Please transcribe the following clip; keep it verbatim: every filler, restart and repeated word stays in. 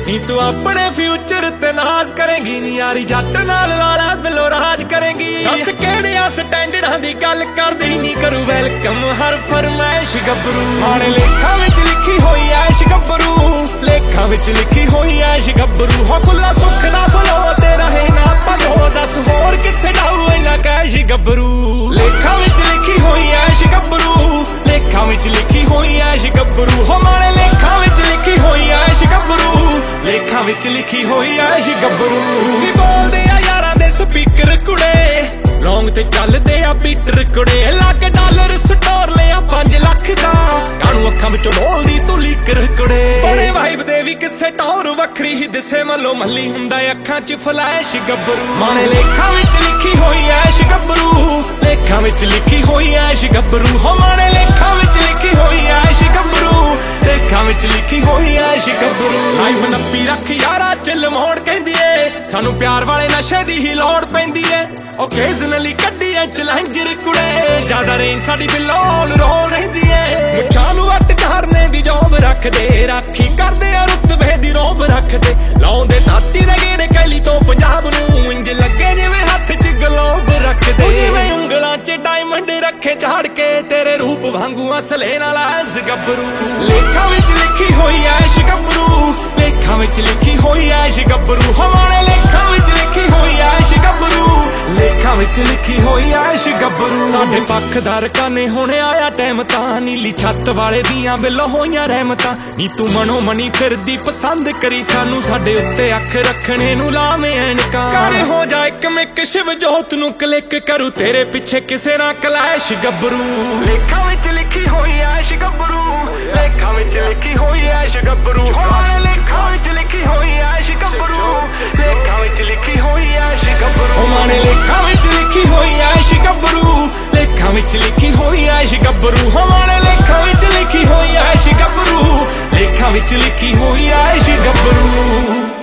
नी तू अपने फ्यूचर ते नाज करेंगी नी यारी जट नाल लाला बिलो राज करेंगी। दस केड़ियां स्टैंडर्डां दी गल करदी नी करू वेलकम हर फरमाइश गबरू। माड़े लेखां विच लिखी होई ऐश गबरू, लेखां विच लिखी होई ऐश गबरू। हो कुल्ला सुख ना भलो ते रहे ना भलो, दस होर किथे डाऊ इना कैश गबरू। लेखां विच लिखी होई ऐश गबरू, लेखां विच लिखी होई ऐश गबरू। हो माड़े लेखां विच लिखी होई ऐश गबरू, लेखां विच लिखी होई ऐश गबरू। जी बोलदे आ यारां दे स्पीकर कुड़े, रौंग ते चलदे आ पीटर कुड़े। लाख डॉलर स्टोर लिया पांच लख दा, कानू अखां विचों डोलदी तू लीकर कुड़े। बड़े वाइब दे भी किसे टौर वखरी ही दिसे, मलो मल्ली हुंदा अखां च फ्लैश गबरू। माने लेखां विच लिखी होई ऐश गबरू, लेखां विच लिखी होई ऐश गबरू। हो माने लेखां विच लिखी होई ऐश गबरू, लेखां विच लिखी होई ऐश गबरू। लाइफ नप्पी रख यारा चिल मोड़ कहंदी ए, सानू प्यार वाले नशे दी ही लोड़ पैंदी ए। ओकेजनली कड्डी ऐ चैलेंजर कुड़े, ज्यादा रेंज साडी बिलोल रोल रहिंदी ए। मुछां नू वट चारने दी जॉब रख दे, राखी करदे आ रुतबे दी रोब रख दे। लाउंदे ताती दे गेड़े कैली तो पंजाब नू, इंज लगे जिवें हत्थ च गलोब रख दे। जिवें उंगलां च डायमंड रखे झाड़ के, तेरे रूप वांगू असले नाल ऐश गबरू। लेखां विच लिखी होई ऐश गबरू, लेखां विच लिखी होई ऐश गबरू। हमारे लेखां विच लिखी होई ऐश गबरू, लेखां विच लिखी होई ऐश गबरू। साडे पक्षदार काने हुणे आया टाइम तां, नीली छत वाले दियां बिलो होईयां रहमतां। नी तू मनो मनी फिरदी पसंद करी सानू, साडे उत्ते अख रखने नू लावें ऐनकां। कर हो जा इक मिक शिव जोत नू क्लिक करू, तेरे पिछे किसे ना क्लैश गबरू। लेखां विच लिखी होई ऐश गबरू, लेखां विच लिखी होई ऐश गबरू। हमारे लेखां विच लिखी होई ऐश गबरू, लेखां विच लिखी होई ऐश गबरू। माने लेखां विच लिखी होई ऐश गबरू, लेखां विच लिखी होई ऐश गबरू। हमारे लेखां विच लिखी होई ऐश गबरू, लेखां विच लिखी होई ऐश गबरू।